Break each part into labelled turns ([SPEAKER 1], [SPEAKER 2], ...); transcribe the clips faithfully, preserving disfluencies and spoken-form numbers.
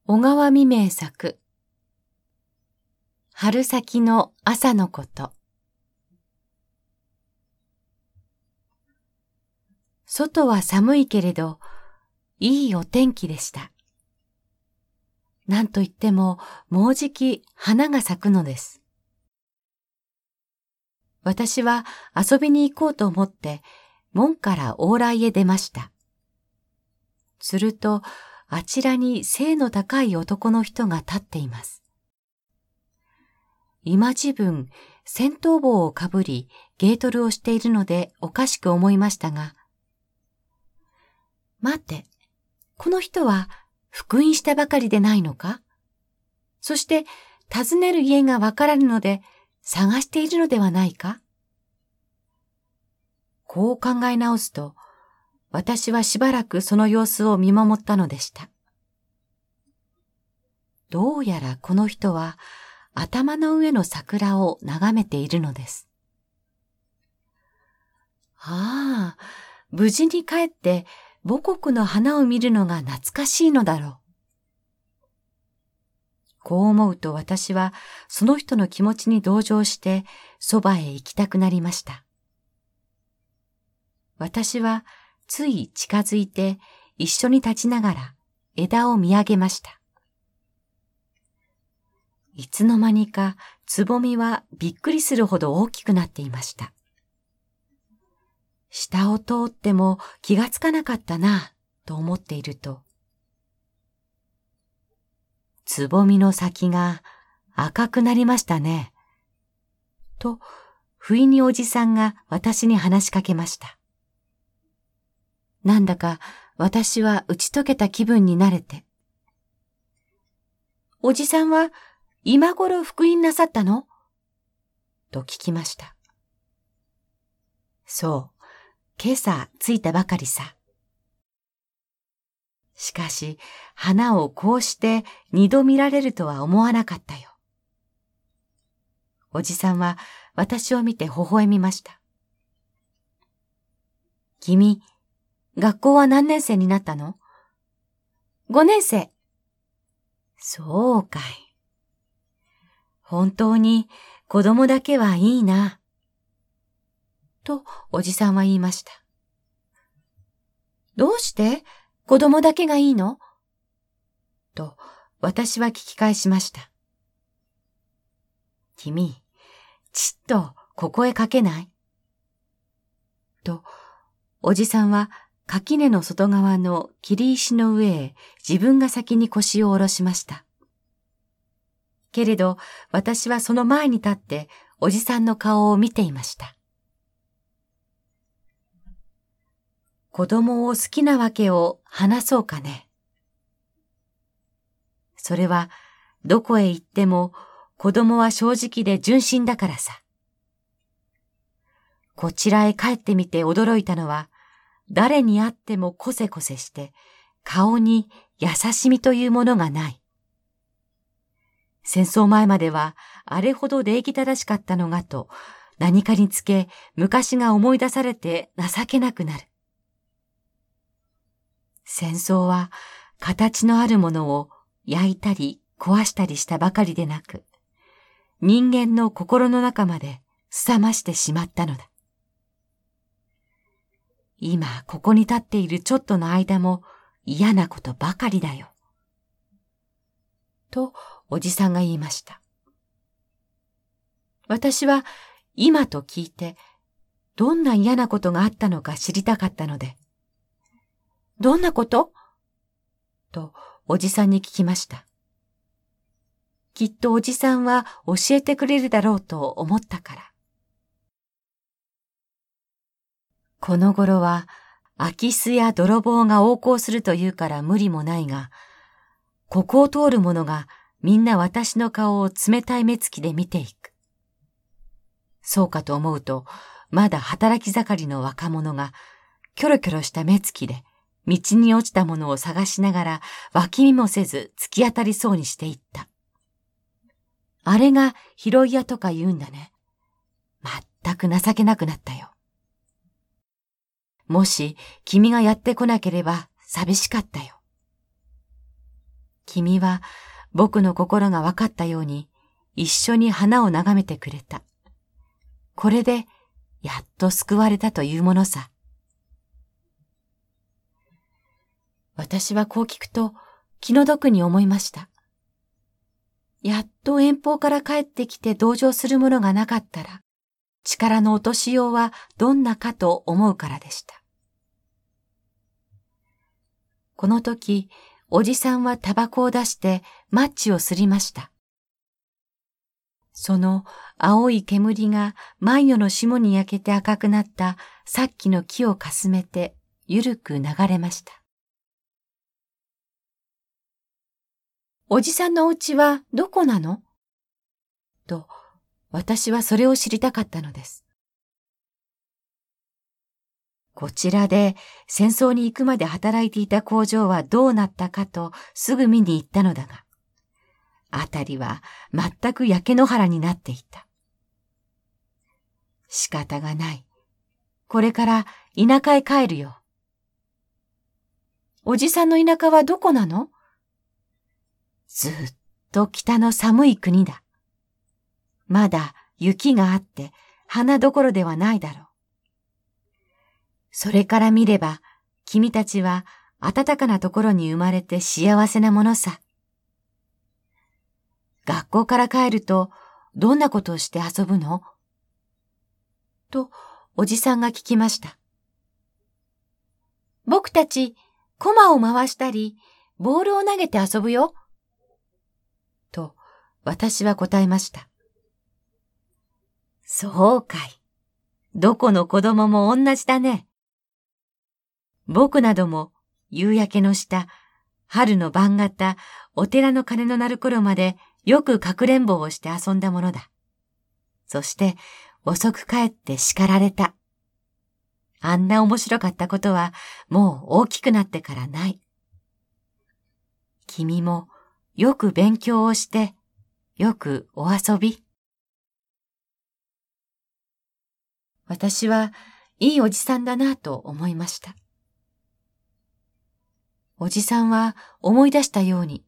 [SPEAKER 1] 小川未明作春先の朝のこと。外は寒いけれど、いいお天気でした。なんといっても、もうじき花が咲くのです。私は遊びに行こうと思って、門から往来へ出ました。すると、あちらに背の高い男の人が立っています。今自分、戦闘帽をかぶり、ゲートルをしているのでおかしく思いましたが、待って、この人は復員したばかりでないのか？そして訪ねる家がわからぬので探しているのではないか？こう考え直すと、私はしばらくその様子を見守ったのでした。どうやらこの人は頭の上の桜を眺めているのです。ああ、無事に帰って母国の花を見るのが懐かしいのだろう。こう思うと私はその人の気持ちに同情してそばへ行きたくなりました。私はつい近づいて一緒に立ちながら枝を見上げました。いつの間にかつぼみはびっくりするほど大きくなっていました。下を通っても気がつかなかったなぁと思っていると、つぼみの先が赤くなりましたね。と、不意におじさんが私に話しかけました。なんだか私は打ち解けた気分になれて。おじさんは今頃復員なさったの？と聞きました。そう、今朝着いたばかりさ。しかし、花をこうして二度見られるとは思わなかったよ。おじさんは私を見て微笑みました。君、学校は何年生になったの？五年生。そうかい。本当に子供だけはいいな。とおじさんは言いました。どうして子供だけがいいの？と私は聞き返しました。君、ちっとここへかけない？とおじさんは垣根の外側の切り石の上へ自分が先に腰を下ろしました。けれど私はその前に立っておじさんの顔を見ていました。子供を好きなわけを話そうかね。それはどこへ行っても子供は正直で純真だからさ。こちらへ帰ってみて驚いたのは、誰に会ってもこせこせして顔に優しみというものがない。戦争前まではあれほど礼儀正しかったのがと何かにつけ昔が思い出されて情けなくなる。戦争は形のあるものを焼いたり壊したりしたばかりでなく、人間の心の中まで凄ましてしまったのだ。今ここに立っているちょっとの間も嫌なことばかりだよ。とおじさんが言いました。私は今と聞いてどんな嫌なことがあったのか知りたかったので、どんなこと？とおじさんに聞きました。きっとおじさんは教えてくれるだろうと思ったから。この頃は空き巣や泥棒が横行するというから無理もないが、ここを通る者がみんな私の顔を冷たい目つきで見ていく。そうかと思うと、まだ働き盛りの若者がキョロキョロした目つきで道に落ちたものを探しながら脇見もせず突き当たりそうにしていった。あれが拾い屋とか言うんだね。まったく情けなくなったよ。もし君がやってこなければ寂しかったよ。 君は僕の心が分かったように一緒に花を眺めてくれた。これでやっと救われたというものさ。私はこう聞くと気の毒に思いました。やっと遠方から帰ってきて同情するものがなかったら、力の落としようはどんなかと思うからでした。この時、おじさんはタバコを出してマッチをすりました。その青い煙が万葉の霜に焼けて赤くなったさっきの木をかすめてゆるく流れました。おじさんのお家はどこなの？と、私はそれを知りたかったのです。こちらで戦争に行くまで働いていた工場はどうなったかとすぐ見に行ったのだが、あたりは全く焼け野原になっていた。仕方がない。これから田舎へ帰るよ。おじさんの田舎はどこなの？ずっと北の寒い国だ。まだ雪があって花どころではないだろう。それから見れば君たちは暖かなところに生まれて幸せなものさ。学校から帰るとどんなことをして遊ぶの？とおじさんが聞きました。僕たち駒を回したりボールを投げて遊ぶよ。と私は答えました。そうかい。どこの子供も同じだね。僕なども夕焼けの下、春の晩型、お寺の鐘の鳴る頃までよくかくれんぼをして遊んだものだ。そして遅く帰って叱られた。あんな面白かったことはもう大きくなってからない。君もよく勉強をして、よくお遊び。私はいいおじさんだなと思いました。おじさんは思い出したように、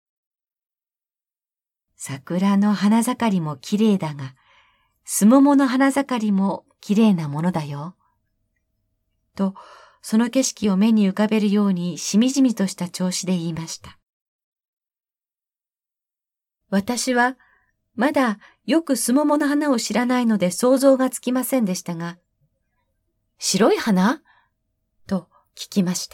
[SPEAKER 1] 桜の花盛りもきれいだが、すももの花盛りもきれいなものだよ。と、その景色を目に浮かべるようにしみじみとした調子で言いました。私はまだよくすももの花を知らないので想像がつきませんでしたが、白い花？と聞きました。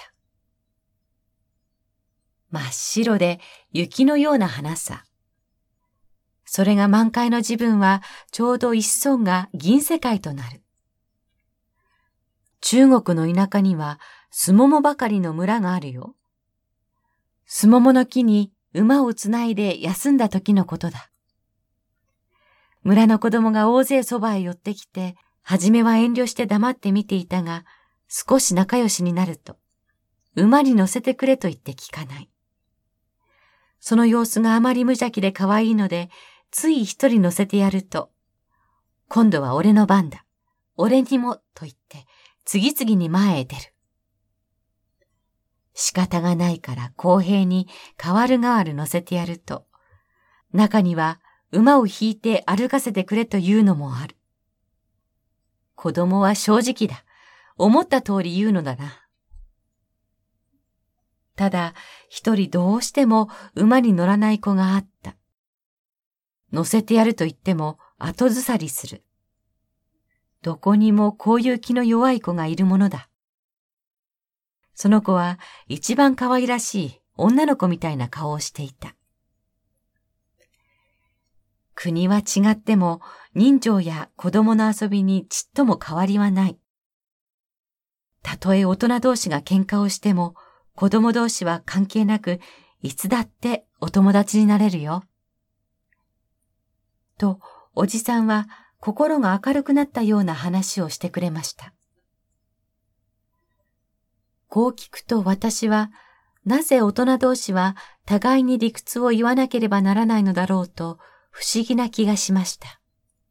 [SPEAKER 1] 真っ白で雪のような花さ。それが満開の時分はちょうど一村が銀世界となる。中国の田舎にはすももばかりの村があるよ。すももの木に馬をつないで休んだ時のことだ。村の子供が大勢そばへ寄ってきて、はじめは遠慮して黙って見ていたが、少し仲良しになると、馬に乗せてくれと言って聞かない。その様子があまり無邪気で可愛いので、つい一人乗せてやると、今度は俺の番だ。俺にも、と言って、次々に前へ出る。仕方がないから公平に代わる代わる乗せてやると、中には馬を引いて歩かせてくれというのもある。子供は正直だ。思った通り言うのだな。ただ、一人どうしても馬に乗らない子があった。乗せてやると言っても後ずさりする。どこにもこういう気の弱い子がいるものだ。その子は一番可愛らしい女の子みたいな顔をしていた。国は違っても人情や子供の遊びにちっとも変わりはない。たとえ大人同士が喧嘩をしても子供同士は関係なくいつだってお友達になれるよ。と、おじさんは心が明るくなったような話をしてくれました。こう聞くと私は、なぜ大人同士は互いに理屈を言わなければならないのだろうと不思議な気がしました。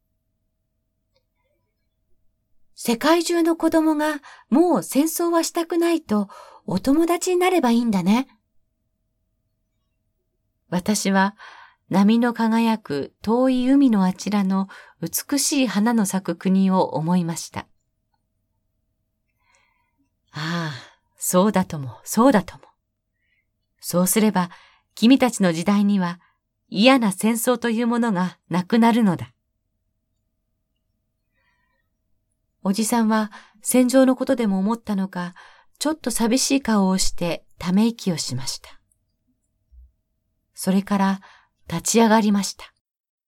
[SPEAKER 1] 世界中の子供がもう戦争はしたくないとお友達になればいいんだね。 私は波の輝く遠い海のあちらの美しい花の咲く国を思いました。ああ、そうだとも、そうだとも。そうすれば、君たちの時代には嫌な戦争というものがなくなるのだ。おじさんは戦場のことでも思ったのか、ちょっと寂しい顔をしてため息をしました。それから立ち上がりました。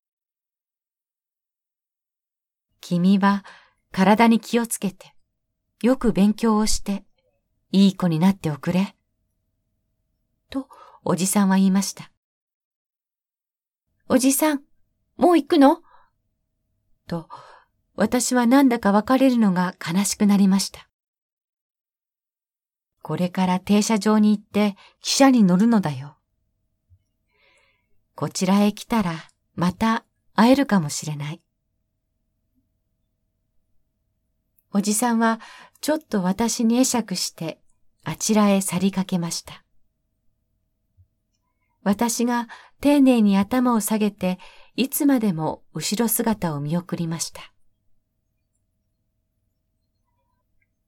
[SPEAKER 1] 君は体に気をつけて、よく勉強をして、いい子になっておくれ。と、おじさんは言いました。おじさん、もう行くの？と、私はなんだか別れるのが悲しくなりました。これから停車場に行って汽車に乗るのだよ。こちらへ来たらまた会えるかもしれない。おじさんはちょっと私に会釈してあちらへ去りかけました。私が丁寧に頭を下げていつまでも後ろ姿を見送りました。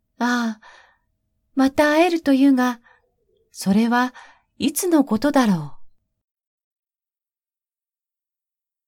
[SPEAKER 1] ああ、また会えるというが、それはいつのことだろう。